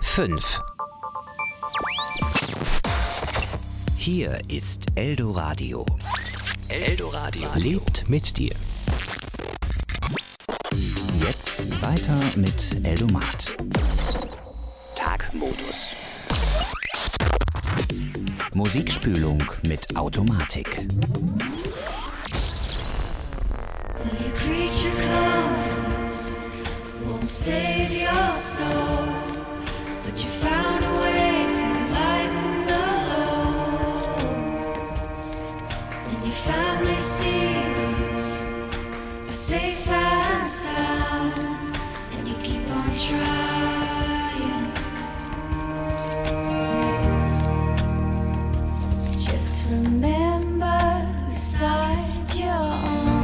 5. Hier ist Eldoradio. Eldoradio lebt mit dir. Jetzt weiter mit Eldomat. Tagmodus. Musikspülung mit Automatik. Save your soul, but you found a way to lighten the load. And your family sees safe and sound, and you keep on trying. Just remember whose side you're on.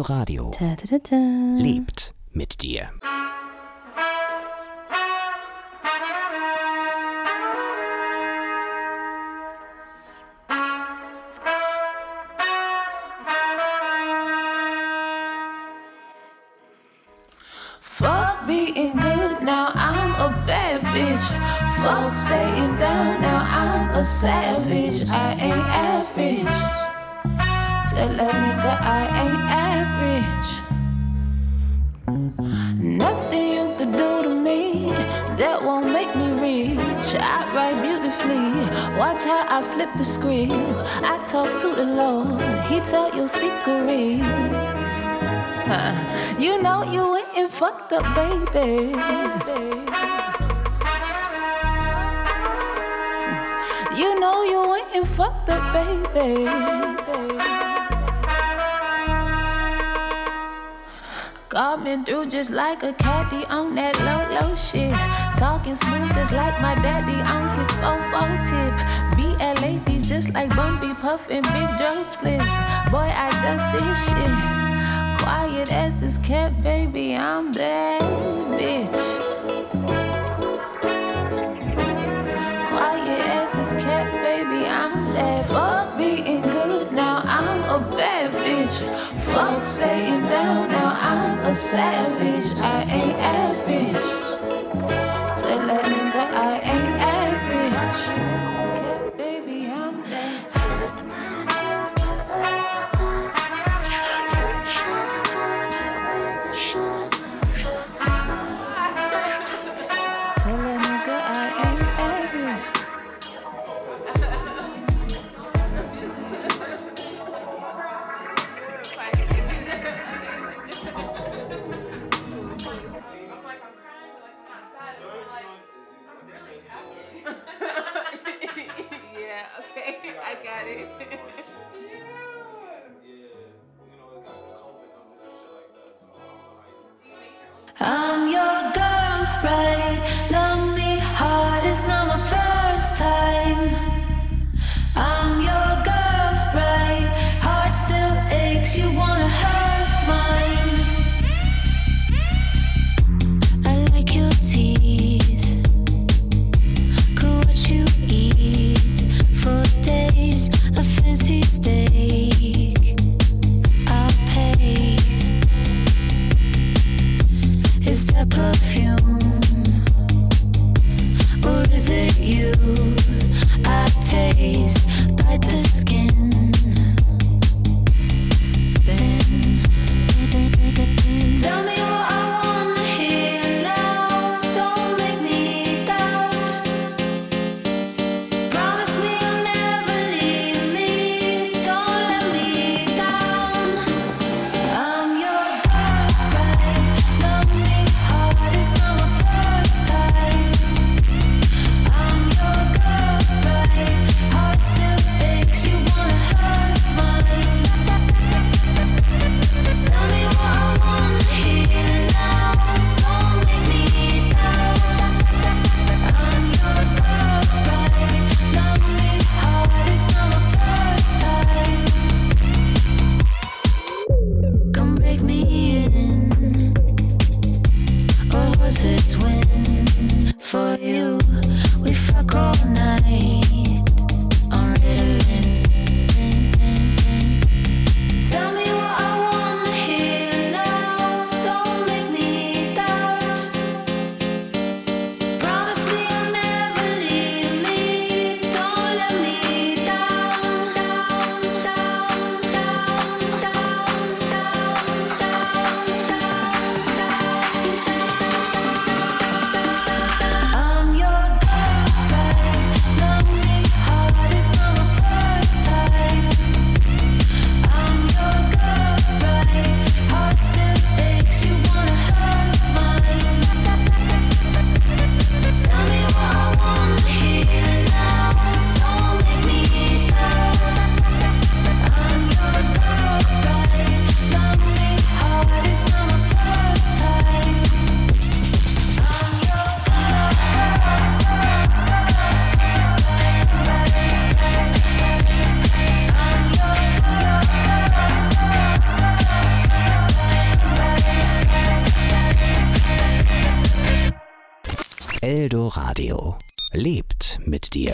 Eldoradio. Lebt mit dir. Fuck being good, now I'm a bad bitch. Fuck staying down, now I'm a savage. I ain't average. Tell that nigga I ain't average. Nothing you could do to me that won't make me rich. I write beautifully, watch how I flip the script. I talk to the Lord, he tell your secrets. You know you went and fucked up, baby. You know you went and fucked up, baby. Got me through just like a caddy on that low shit. Talking smooth just like my daddy on his 4-4 tip. VLAD just like Bumpy puffin' big drum flips. Boy, I does this shit. Quiet as is cat, baby, I'm that bitch. Quiet as is cat, baby, I'm that. Fuck being good, now I'm a bad bitch. Fuck staying down, now I'm a savage. I ain't average. Tell that nigga I ain't average. Cat, baby, I'm that. I'm your girl, right? Love me hard, it's not my first time. I'm your girl, right? Heart still aches, you wanna hurt mine. I like your teeth, could what you eat for days. A fancy mit dir.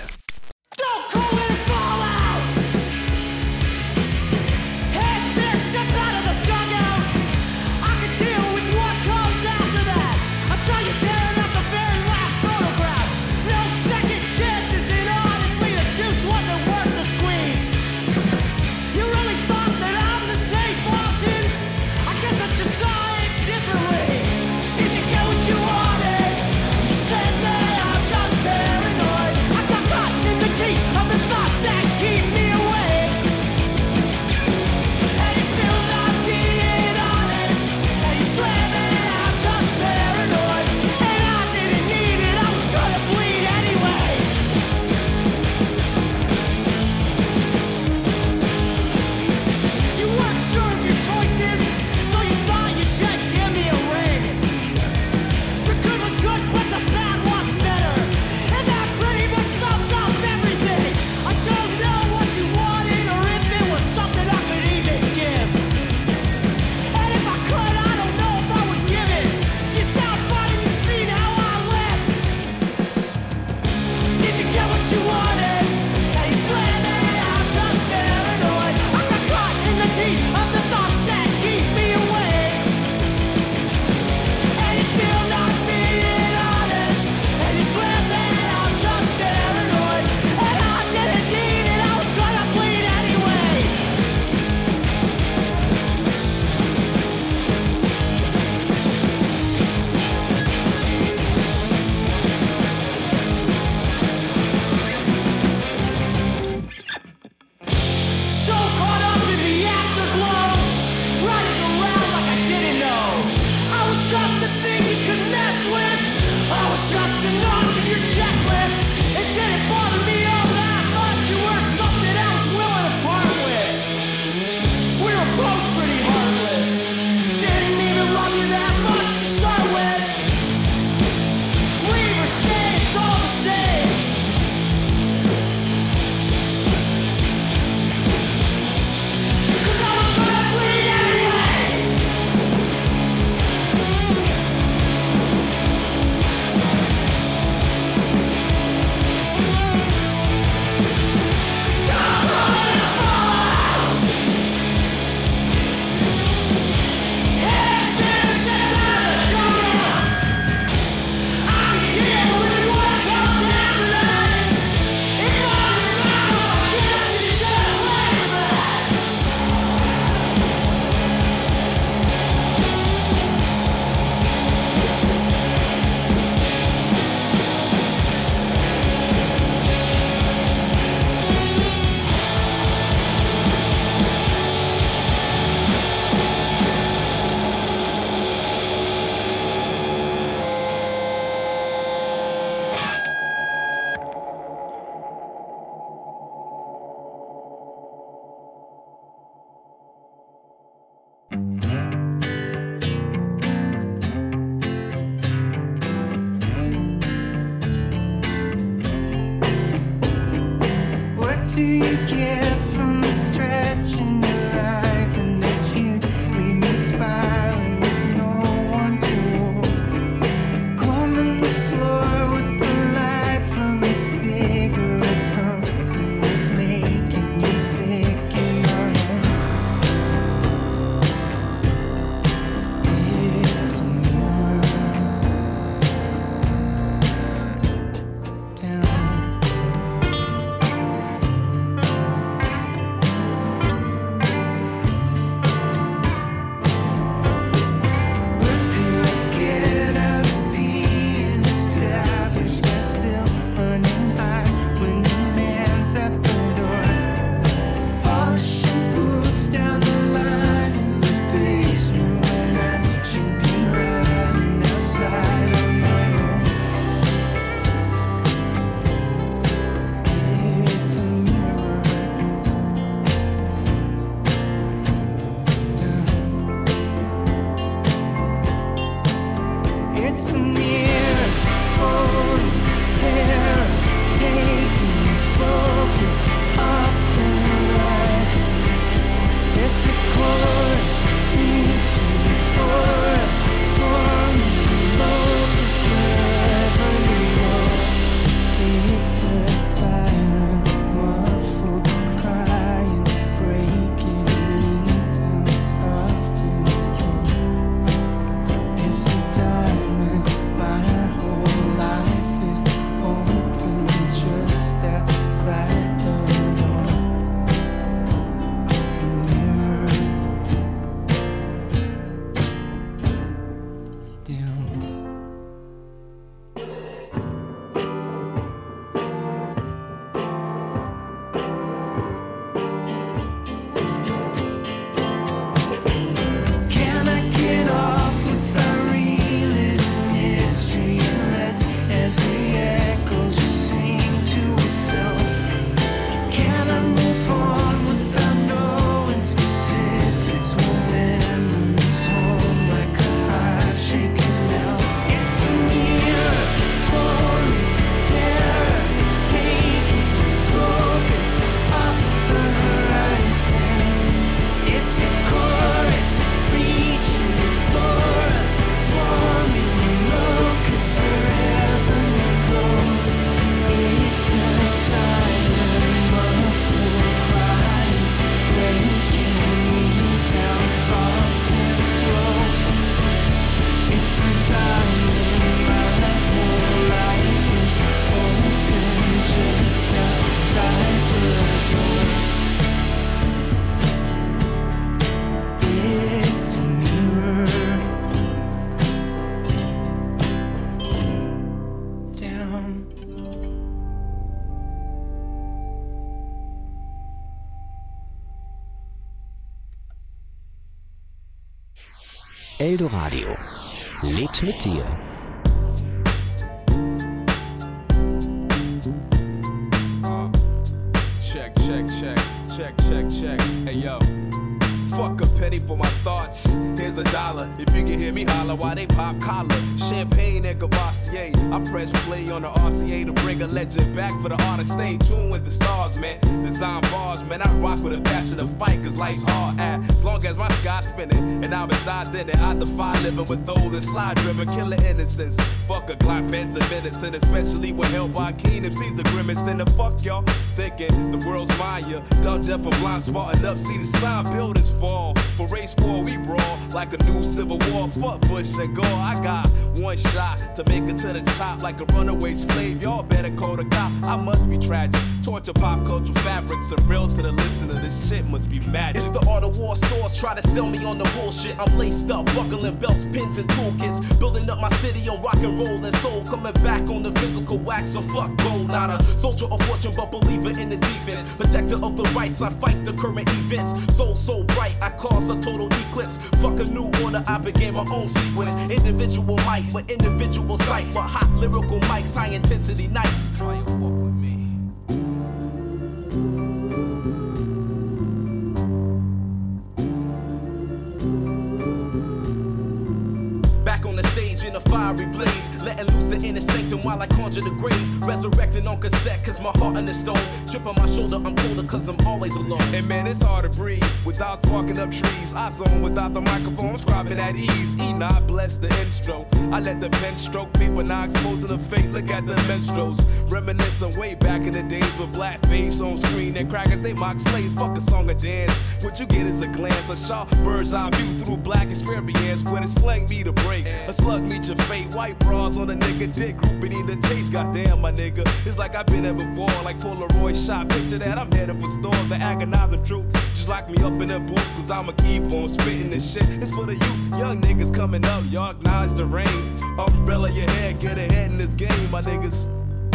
Do you get from the stretch in your eyes and that you leave me spiraling with no one to hold? Combing the floor with the light from a cigarette, something was making you sick in your home. It's a mirror down. Eldoradio lebt mit dir. Check. Hey yo, fuck a penny for my thoughts. Here's $1. If you can hear me holler while they pop collar. Champagne and Cavassier. I press play on the RCA to bring a legend back for the artist. Stay tuned with the stars, man. Design bars, man. I rock with a passion to fight, cause life's hard. As long as my sky's spinning and I'm inside in it, I defy living with those and slide driven, killing innocence. Fuck a Glock, Benz and medicine, especially when held by Keen. If sees the grimace in the fuck y'all thinking the world's mine, yeah. Dumb, deaf, and blind, smarting up. See the sign, buildings fall. For race war, we brawl like a new civil war. Fuck Bush and Gore. I got one shot to make it to the top like a runaway slave. Y'all better call the cop. I must be tragic. Torture pop culture fabrics are real to the listener. This shit must be magic. It's the art of war stores. Try to sell me on the bullshit. I'm laced up, buckling belts, pins, and toolkits. Building up my city on rock and roll and soul. Coming back on the physical wax. So fuck gold. Not a soldier of fortune, but believer in the defense. Protector of the rights. I fight the current events. Soul so bright. I cause a total eclipse. Fuck a new order. I began my own sequence. Individual might with individual sight. But hot lyrical mics, high intensity nights. Try and walk with me. Back on the stage in a fiery blaze, letting loose the inner sanctum while I conjure the grave. Resurrecting on cassette, cause my heart in the stone. Chip on my shoulder, I'm colder cause I'm always alone. And man, it's hard to breathe without sparking up trees. I zone without the microphone, I'm scribing at ease. Enoch bless the intro. I let the pen stroke paper, now exposing the fate. Look at the minstrels, reminiscing way back in the days with blackface on screen and crackers. They mock slaves, fuck a song or dance. What you get is a glance, a sharp bird's eye view through black experience. Where the slang me to break, a slug meet your fate. White bras on a nigga dick, grouping the taste. Goddamn, my nigga, it's like I've been there before. Like Polaroid shot, picture that I'm headed for stores. The agonizing truth, just lock me up in a booth, cause I'ma keep on spitting this shit. It's for the youth, young niggas coming up, y'all acknowledge the rain. Umbrella your head, get ahead in this game, my niggas.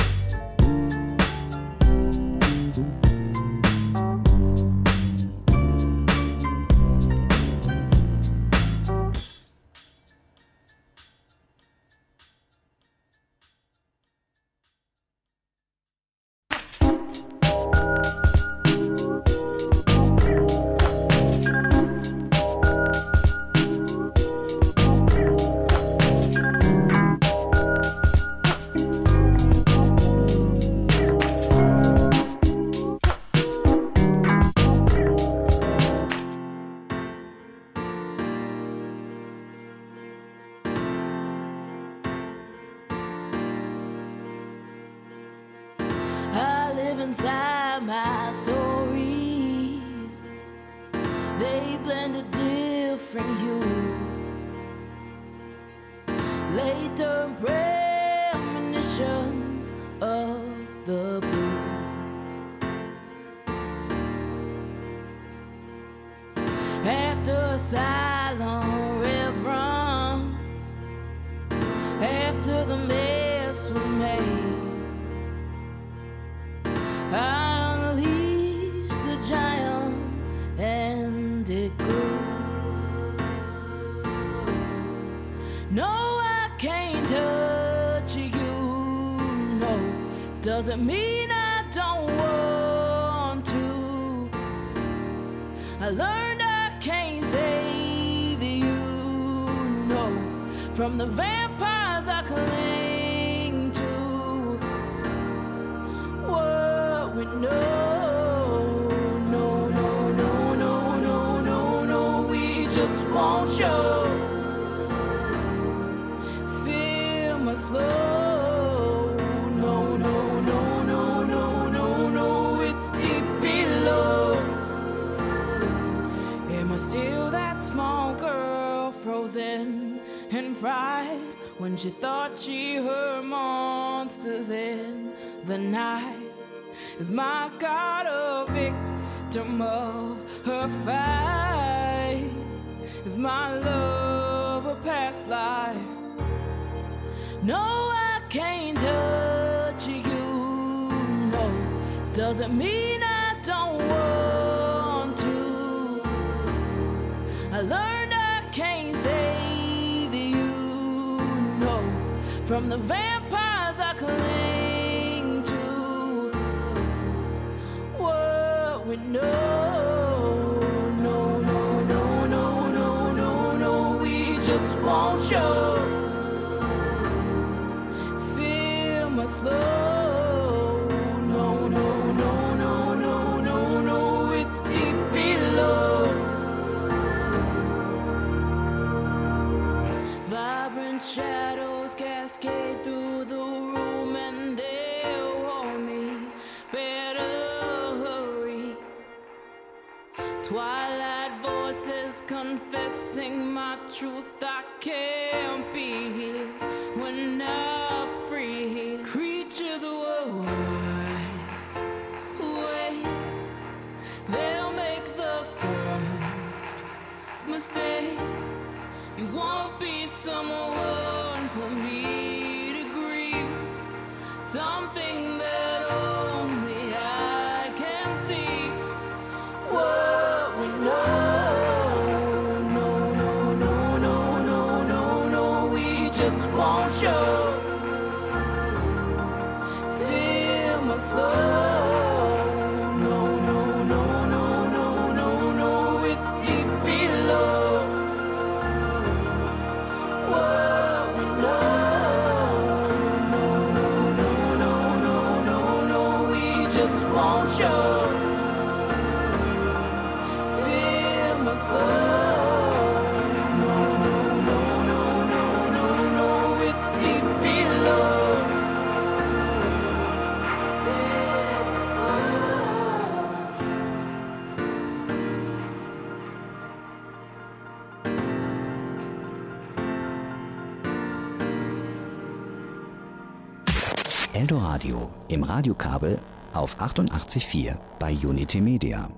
Inside my stories, they blend a different hue. Later premonitions of the blue. After a silent reverence, after the mess we made, I unleashed the giant and it grew. No, I can't touch you, no, doesn't mean I don't want to. I learned I can't save you, no, from the vampires I cling to. We no, we just won't show. Simmer slow. No, it's deep below. Am I still that small girl, frozen and fried, when she thought she heard monsters in the night? Is my God a victim of her fight? Is my love a past life? No, I can't touch you, no, doesn't mean I don't want to. I learned I can't say from the vampires I cling to. What we know, no, no, no, no, no, no, no, we just won't show. Simmer slow, no, no, no, no, no, no, no, it's deep below. Vibrant shadows cascade through the room and they'll warn me, better hurry. Twilight voices confessing my truth, I can't be here. We're not free. Creatures wide awake, they'll make the first mistake. You won't be someone for me to grieve, something that only I can see. What we know, no, no, no, no, no, no, no, we just won't show. Simmer slow, no, no, no, no, no, no, no, it's deep below. What we know, no, no, no, no, no, no, no, we just won't show. Simmer slow, no, no, no, no, no, no, no, it's deep below. Simmer slow. Eldoradio im Radiokabel auf 88,4 bei Unity Media.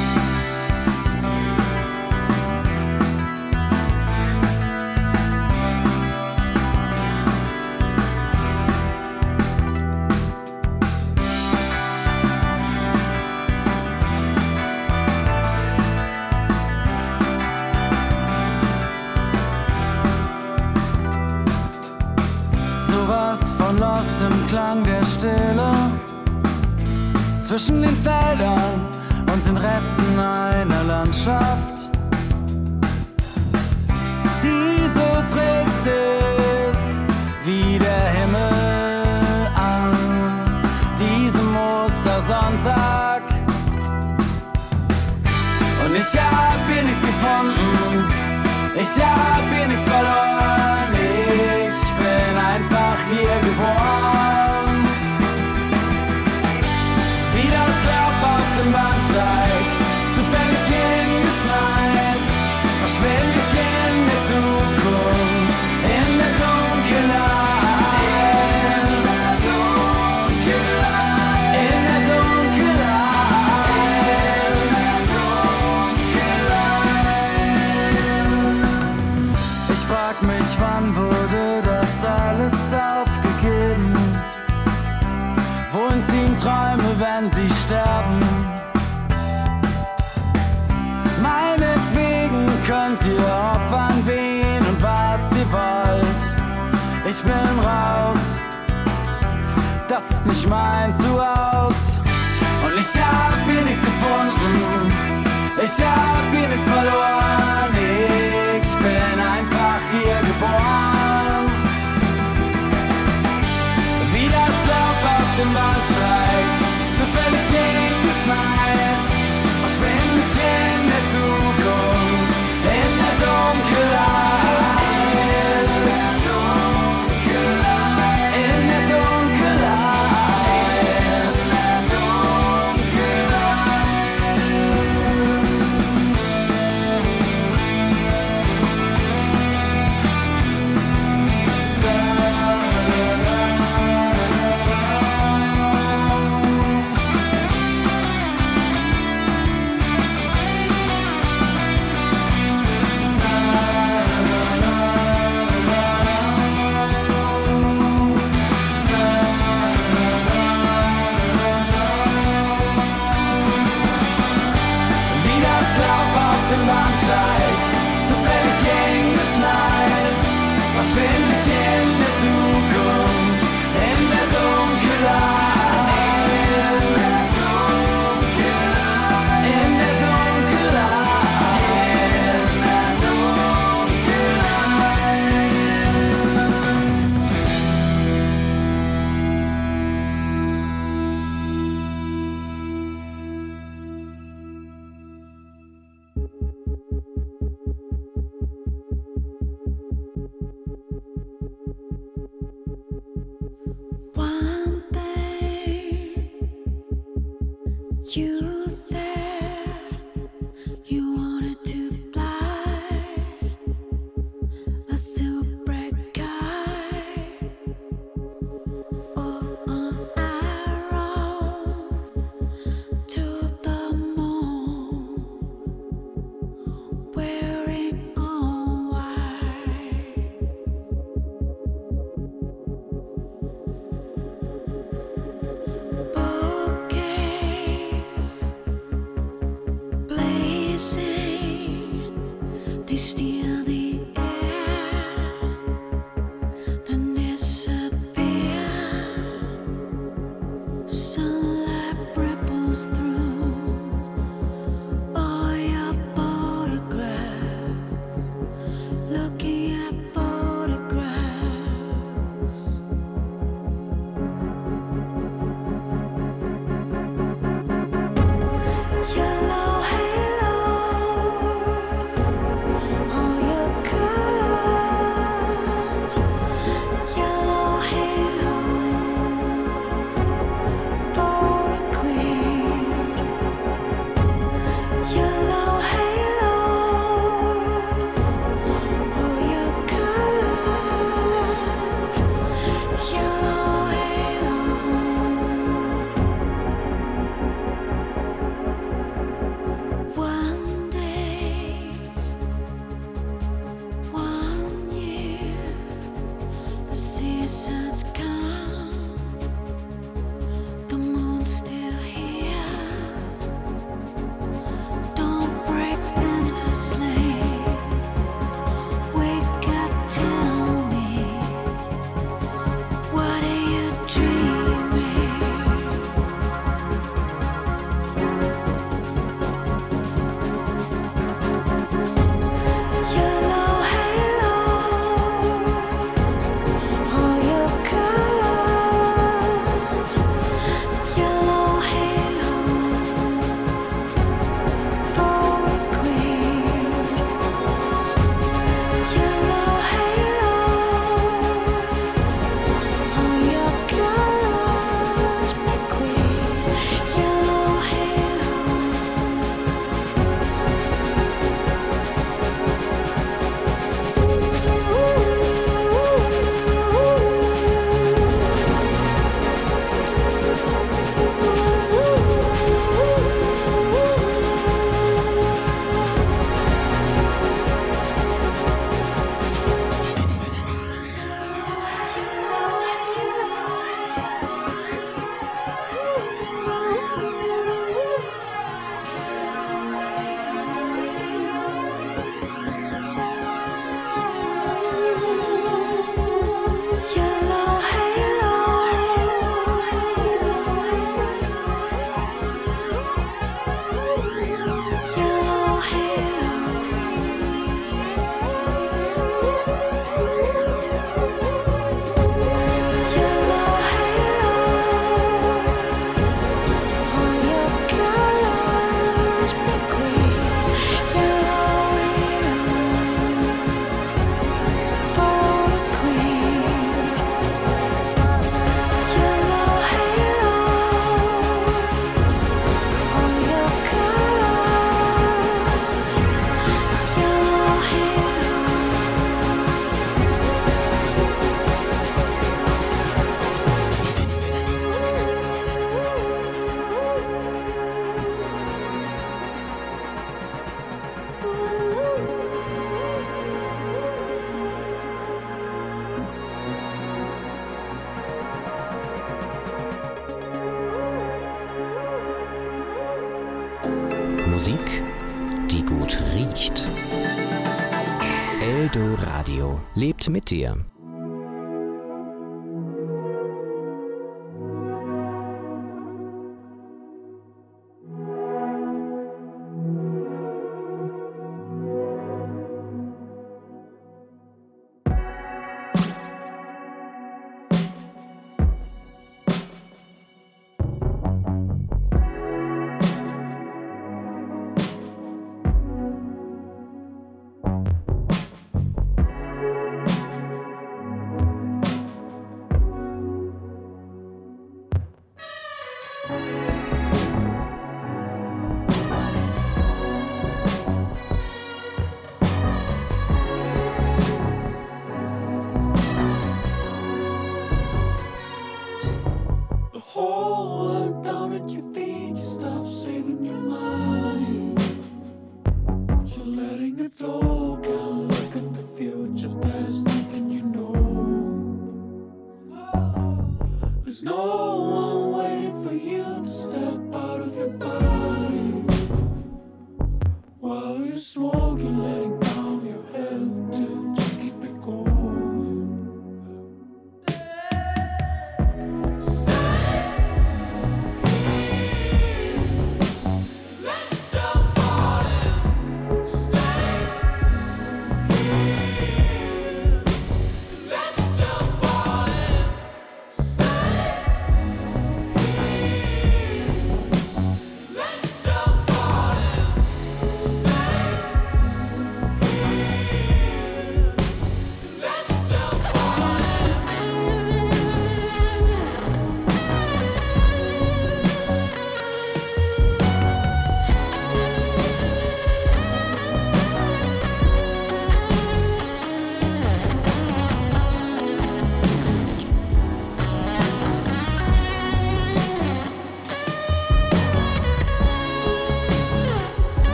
Sowas von Lost im Klang der Stille zwischen den Feldern und den Resten einer Landschaft, die so trist ist wie der Himmel an diesem Ostersonntag. Und ich hab hier nichts gefunden, ich hab hier nichts verloren, ich bin einfach hier geboren. Wie das Laub auf dem Bahnsteig, zufällig hingeschneit, verschwind ich in der Zukunft, in der Dunkelheit. In der Dunkelheit. In der Dunkelheit. In der Dunkelheit. Ich frag mich, wann wurde das alles aufgegeben? Wohin ziehen Träume, wenn sie sterben? Meinetwegen könnt ihr opfern, wen und was ihr wollt. Ich bin raus, das ist nicht mein Zuhause. Und ich hab hier nichts gefunden, ich hab hier nichts verloren. Ich bin einfach hier geboren. Wie das Laub auf dem Bahnsteig, zufällig hingeschneit, verschwind ich in der Zukunft, in der Dunkelheit. In der Dunkelheit. In der Bahnsteig, zufällig hingeschneit, verschwind ich in der Zukunft. steal the air, then disappear. Sunlight ripples through all your photographs, looking at photographs. Yellow halo on your colors. Yellow halo for the queen. Yellow halo on your colors. Yellow halo. One day, 1 year, the seasons come, the moon's still here. Dawn breaks endlessly. Wake up, tell me, what are you dreaming? Yellow halo on your colors. Yellow halo for the queen. Yellow halo on your colors, my queen. Yellow halo. Yellow halo. Yellow halo. Yellow halo on your colors, my queen. Yellow halo for the queen. Yellow halo on your colors. Yellow halo. Musik, die gut riecht. Eldo Radio lebt mit dir.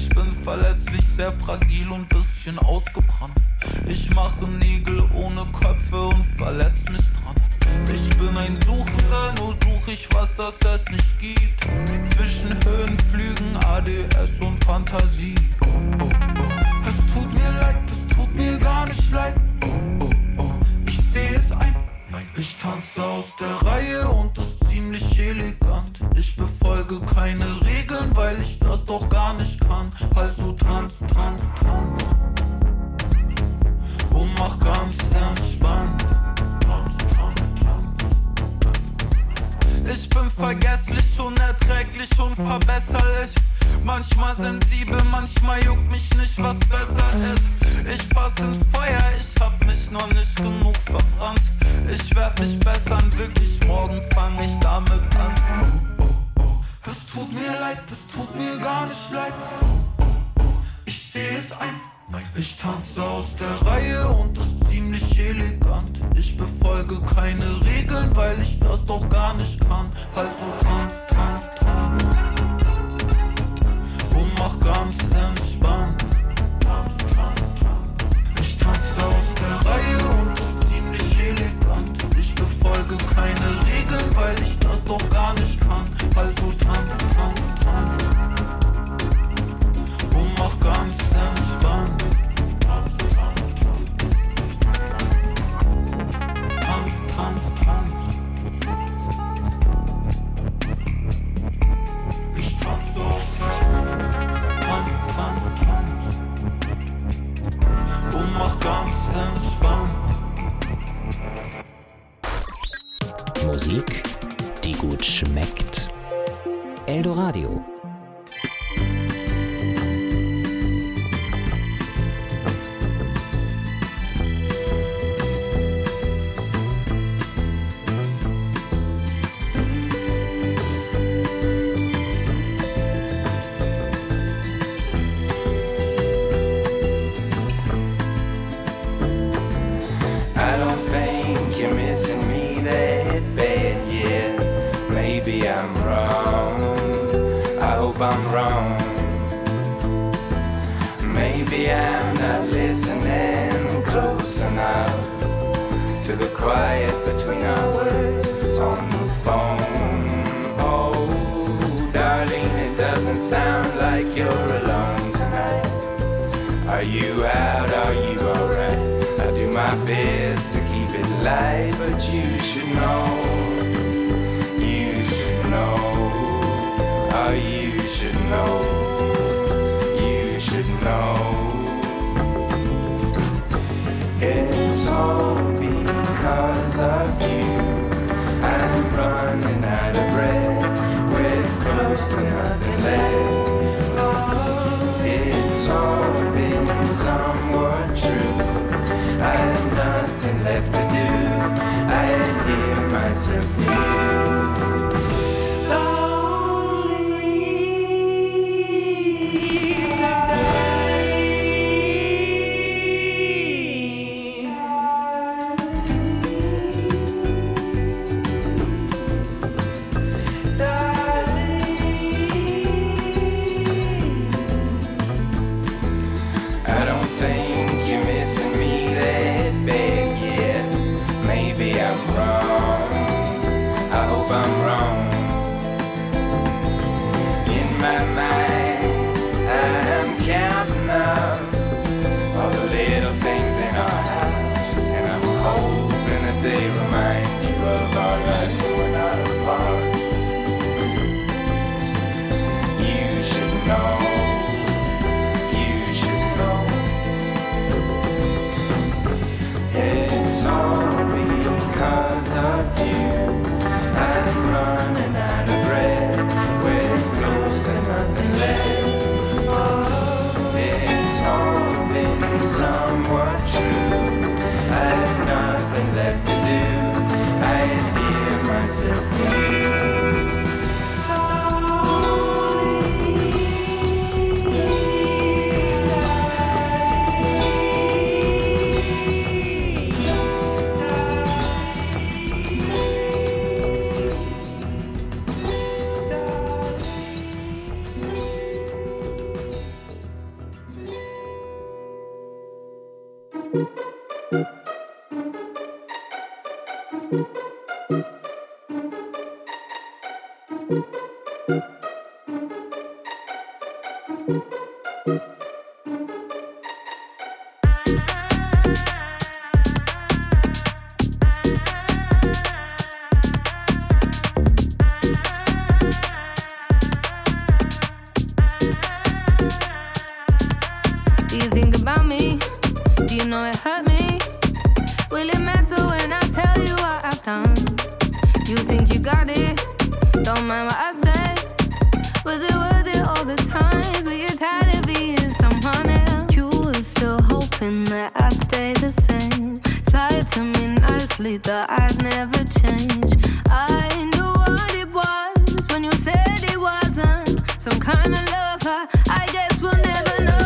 Ich bin verletzlich, sehr fragil und bisschen ausgebrannt. Ich mache Nägel ohne Köpfe und verletz mich dran. Ich bin ein Suchender, nur such ich, was das es nicht gibt. Zwischen Höhenflügen, ADS und Fantasie. Oh, oh, oh. Es tut mir leid, es tut mir gar nicht leid. Oh, oh, oh. Ich sehe es ein. Nein, ich tanze aus der Reihe und das ziemlich elegant. Ich befolge keine Regeln, weil ich das doch gar nicht kann. Also tanz, tanz, tanz und mach ganz entspannt. Tanz, tanz, tanz. Ich bin vergesslich, unerträglich, unverbesserlich. Manchmal sensibel, manchmal juckt mich nicht, was besser ist. Ich fass ins Feuer, ich hab mich noch nicht genug verbrannt. Ich werd mich bessern, wirklich, morgen fang ich damit an. Oh, oh, oh. Das tut mir leid, das tut mir gar nicht leid. Oh, oh, oh. Ich seh es ein. Nein, ich tanze aus der Reihe und das ziemlich elegant. Ich befolge keine Regeln, weil ich das doch gar nicht kann. Also tanz, tanz, tanz und mach ganz entspannt. Tanz, tanz, tanz. Ich tanze aus der Reihe und das ziemlich elegant. Ich befolge keine Regeln, weil ich das doch gar nicht kann. Also tanz, tanz, tanz und mach ganz entspannt. Tanz, tanz, tanz. Tanz, tanz, tanz. Ich tanze aus der Tanz, tanz, tanz und mach ganz entspannt. Musik, die gut schmeckt. Eldoradio. I don't think you're missing me that bad yet. Maybe I'm wrong. I hope I'm wrong. Maybe I'm not listening close enough to the quiet between our words on the phone. Oh, darling, it doesn't sound like you're alone tonight. Are you out? Are you alright? I do my best to keep it light, but you should know. You should know. Oh, you should know. You should know. It's all because of you. I'm running out of breath with close to nothing left. It's all been somewhat true. I have nothing left to do. I hear myself here. Do you think about me? Do you know it hurt me? Will it matter when I tell you what I've done? You think you got it? Don't mind what I say. Was it worth it all the times we get tired of being someone else? You were still hoping that I'd stay the same. Lied to me nicely that I'd never change. I knew what it was when you said it wasn't some kind of love. I guess we'll never know.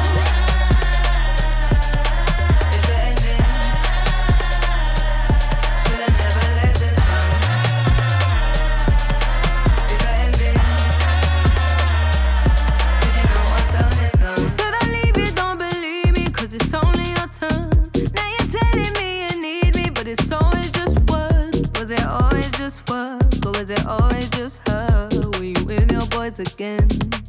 Was it always just her? Were you with your boys again?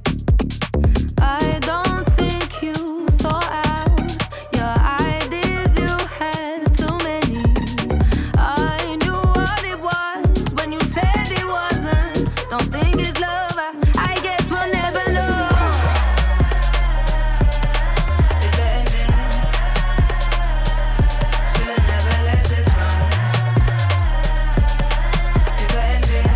I don't think you thought out your ideas, you had too many. I knew what it was when you said it wasn't. Don't think it's love, I guess we'll never know. It's the ending. Should've never let this run. It's the ending.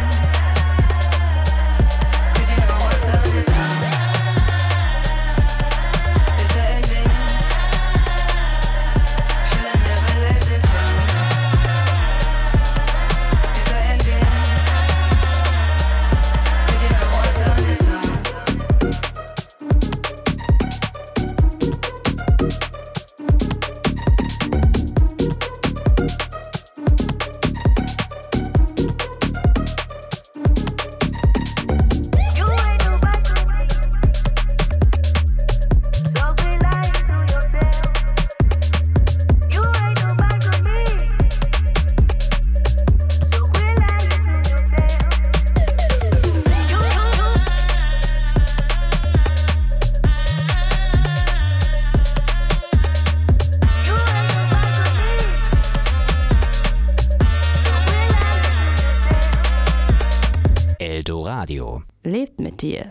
Radio. Lebt mit dir.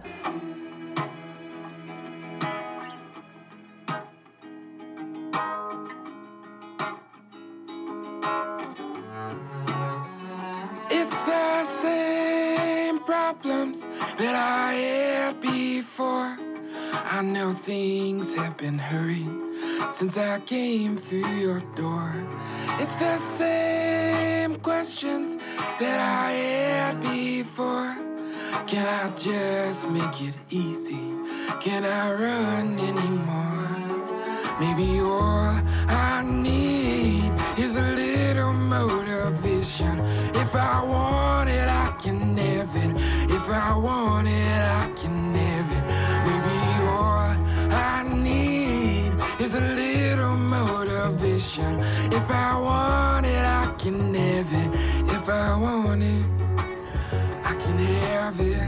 It's the same problems that I had before. I know things have been hurrying since I came through your door. It's the same questions that I had before. Can I just make it easy? Can I run anymore? Maybe all I need is a little motivation. If I want it, I can have it. If I want it, I can have it. Maybe all I need is a little motivation. If I want it, I can have it. If I want it, I can have it.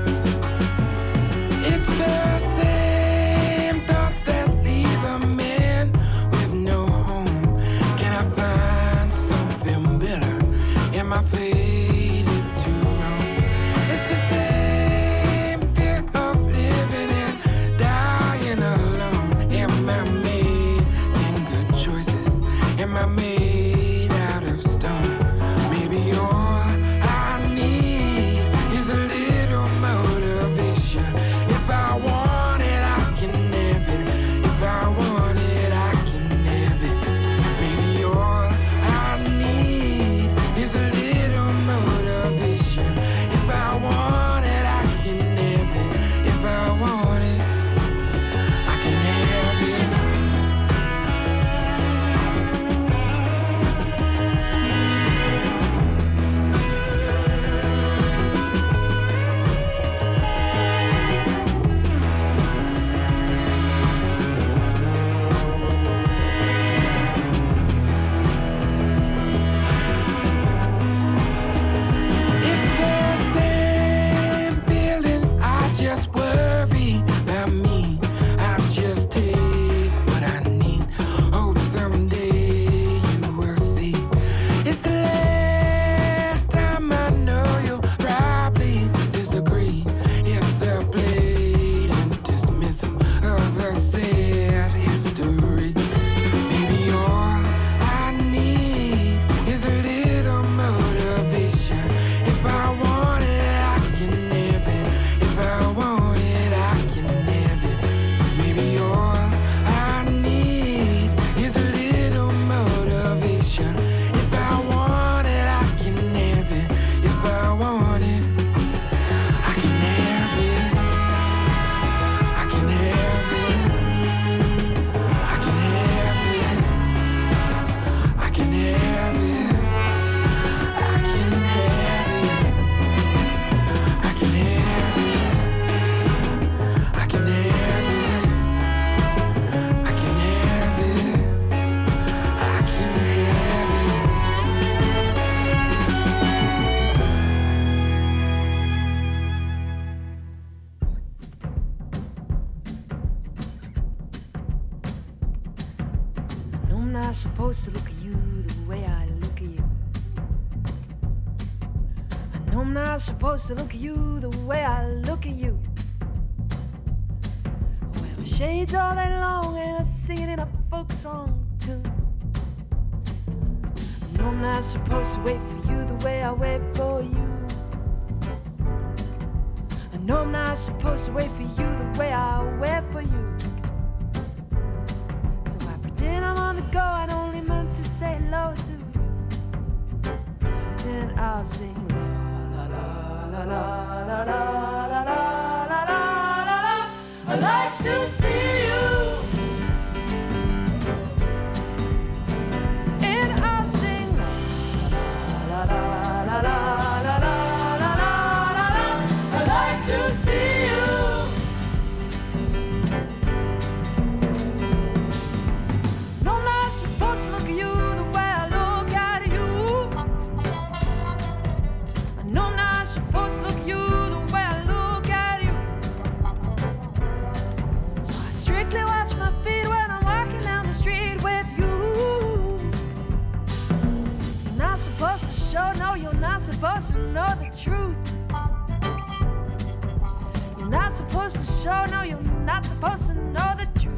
It's the same thoughts that leave a man with no home. Can I find something better? Am I faded to roam? It's the same fear of living and dying alone. Am I making good choices? Am I made out of stone? Maybe all I need is a little not supposed to look at you the way I look at you. I know I'm not supposed to look at you the way I look at you. I wear my shades all day long and I sing it in a folk song too. I know I'm not supposed to wait for you the way I wait for you. I know I'm not supposed to wait for you the way I wait for you. Then I'm on the go, I'd only meant to say hello to you. Then I'll sing la la la la la la la la la la la la. I like to see you. And I'll sing la la la la la la la la la la la. I like to see you. Supposed to look at you the way I look at you. I know I'm not supposed to look at you the way I look at you. So I strictly watch my feet when I'm walking down the street with you. You're not supposed to show, no, you're not supposed to know the truth. You're not supposed to show, no, you're not supposed to know the truth.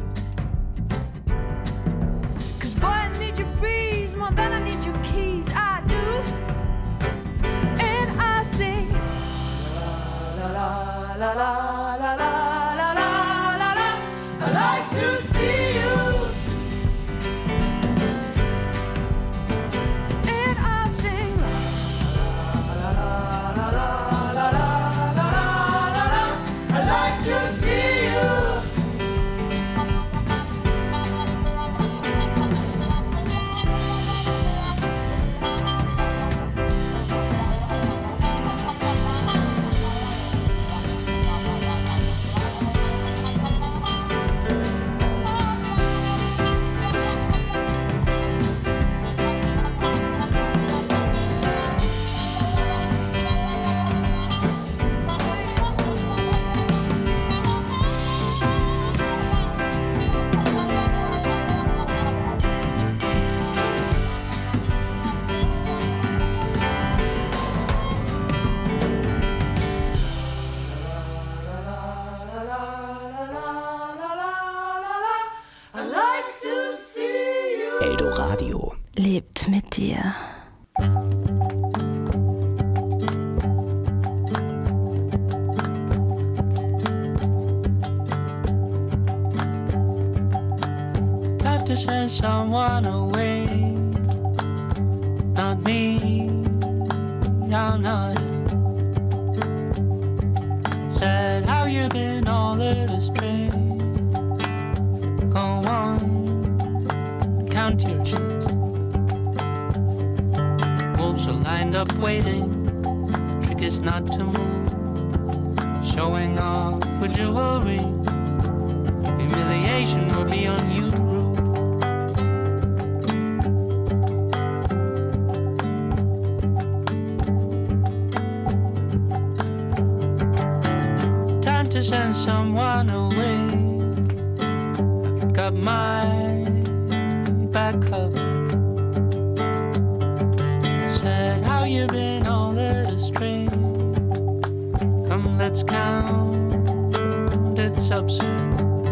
Boy, I need your breeze more than I need your keys. I do. And I sing la la la la la la la la la la. I like to see you. And I sing la la la la la la la la la la. I like to see you. Eldoradio lebt mit dir. Time to send someone away, not me, I'm not. Said how you been all led astray. Go on, count your shins. Wolves are lined up waiting. The trick is not to move. Showing off with jewelry. Humiliation will be on you. Time to send someone away. I've got my back cover. Said how you been all led astray. Come let's count it's absurd.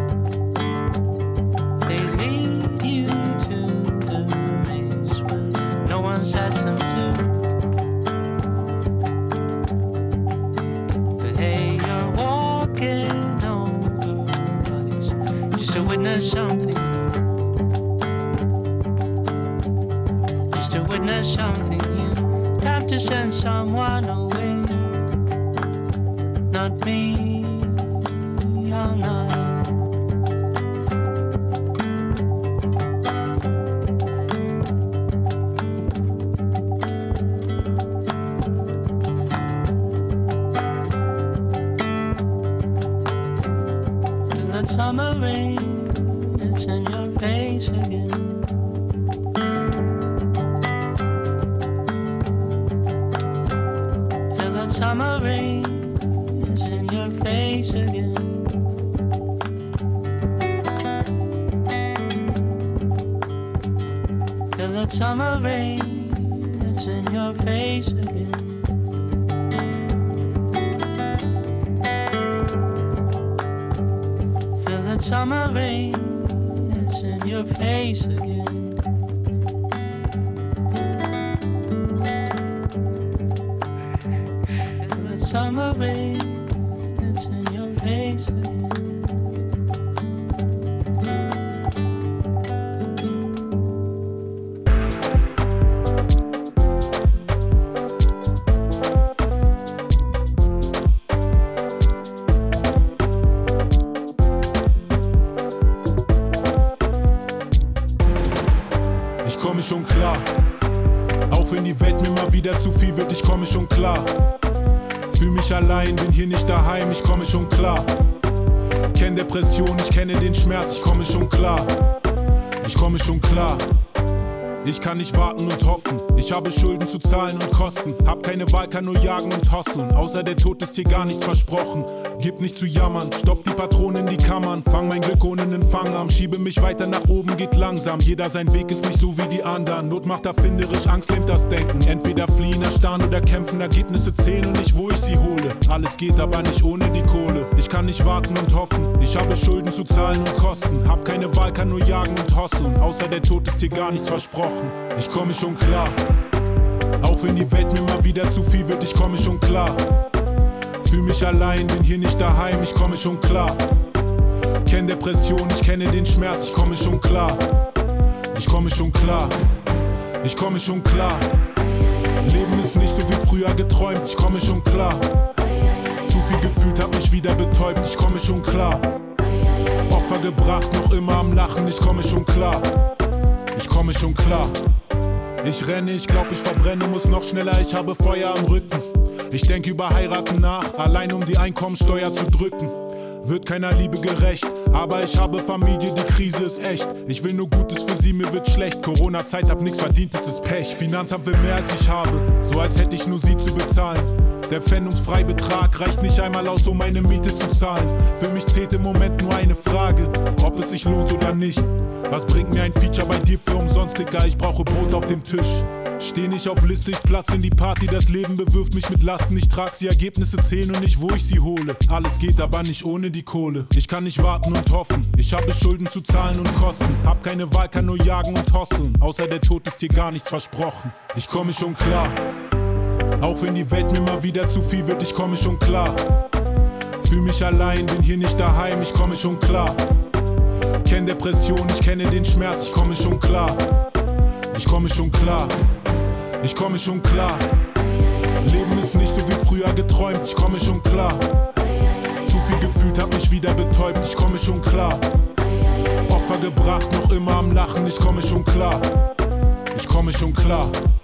They lead you to the maze when no one's asked them to. But hey, you're walking over bodies just to witness something. To witness something new. Time to send someone away. Not me, I'm not. Feel that summer rain, it's in your face again. Summer rain is in your face again. that summer rain, it's in your face again. Feel that summer rain, it's in your face again. Feel that summer rain, it's in your face again. Schon klar, auch wenn die Welt mir mal wieder zu viel wird, ich komme schon klar. Fühl mich allein, bin hier nicht daheim, ich komme schon klar. Kenn Depression, ich kenne den Schmerz, ich komme schon klar. Ich komme schon klar. Ich kann nicht warten und hoffen, ich habe Schulden zu zahlen und Kosten. Hab keine Wahl, kann nur jagen und hustlen, außer der Tod ist hier gar nichts versprochen. Gib nicht zu jammern, stopf die Patronen in die Kammern. Fang mein Glück ohne nen Fangarm, schiebe mich weiter nach oben, geht langsam. Jeder sein Weg ist nicht so wie die anderen. Not macht erfinderisch, Angst lähmt das Denken. Entweder fliehen, erstarren oder kämpfen, Ergebnisse zählen und nicht wo ich sie hole. Alles geht aber nicht ohne die Kohle. Ich kann nicht warten und hoffen, ich habe Schulden zu zahlen und Kosten. Hab keine Wahl, kann nur jagen und hustlen, außer der Tod ist hier gar nichts versprochen. Ich komme schon klar, auch wenn die Welt mir mal wieder zu viel wird, ich komme schon klar. Fühl mich allein, bin hier nicht daheim, ich komme schon klar. Kenn Depression, ich kenne den Schmerz, ich komme schon klar. Ich komme schon klar, ich komme schon klar. Leben ist nicht so wie früher geträumt, ich komme schon klar. Zu viel gefühlt, hab mich wieder betäubt, ich komme schon klar. Opfer gebracht, noch immer am Lachen, ich komme schon klar. Ich komme schon klar. Ich renne, ich glaub, ich verbrenne, muss noch schneller, ich habe Feuer am Rücken. Ich denke über heiraten nach, allein um die Einkommensteuer zu drücken. Wird keiner Liebe gerecht, aber ich habe Familie, die Krise ist echt. Ich will nur Gutes für sie, mir wird schlecht. Corona-Zeit, hab nix verdient, es ist Pech. Finanzamt will mehr als ich habe, so als hätte ich nur sie zu bezahlen. Der Pfändungsfreibetrag reicht nicht einmal aus, um meine Miete zu zahlen. Für mich zählt im Moment nur eine Frage, ob es sich lohnt oder nicht. Was bringt mir ein Feature bei dir für umsonst, Digga? Ich brauche Brot auf dem Tisch. Steh nicht auf Liste, ich platz in die Party. Das Leben bewirft mich mit Lasten, ich trag sie, Ergebnisse zählen und nicht wo ich sie hole. Alles geht aber nicht ohne die Kohle. Ich kann nicht warten und hoffen, ich habe Schulden zu zahlen und Kosten. Hab keine Wahl, kann nur jagen und hustlen, außer der Tod ist hier gar nichts versprochen. Ich komme schon klar, auch wenn die Welt mir mal wieder zu viel wird, ich komme schon klar. Fühl mich allein, bin hier nicht daheim, ich komme schon klar. Kenn Depression, ich kenne den Schmerz, ich komme schon klar. Ich komme schon klar, ich komme schon klar. Leben ist nicht so wie früher geträumt, ich komme schon klar. Zu viel gefühlt, hab mich wieder betäubt, ich komme schon klar. Opfer gebracht, noch immer am Lachen, ich komme schon klar. Ich komme schon klar.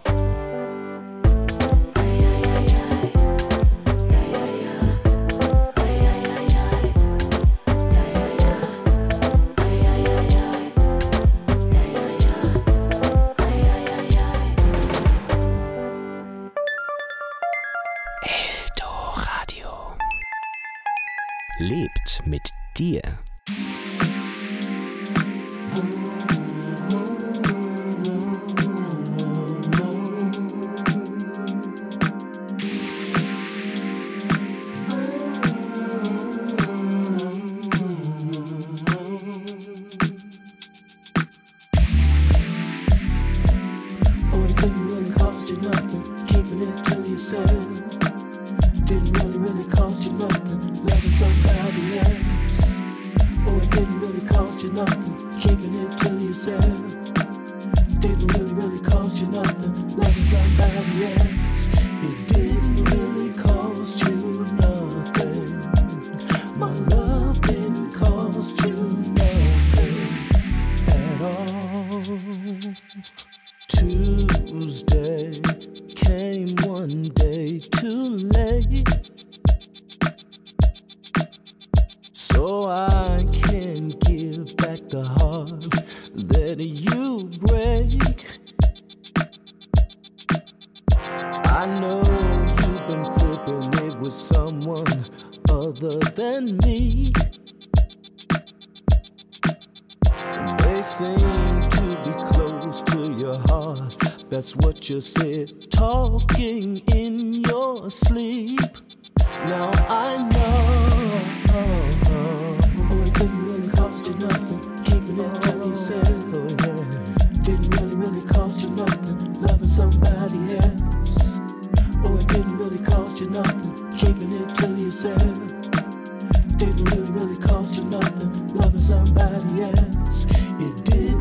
Lebt mit dir. They seem to be close to your heart. That's what you said, talking in your sleep. Now I know. Oh, it didn't really cost you nothing, keeping it to yourself. Didn't really cost you nothing, loving somebody else. Oh, it didn't really cost you nothing, keeping it to yourself. Didn't really cost you nothing, loving somebody else. It didn't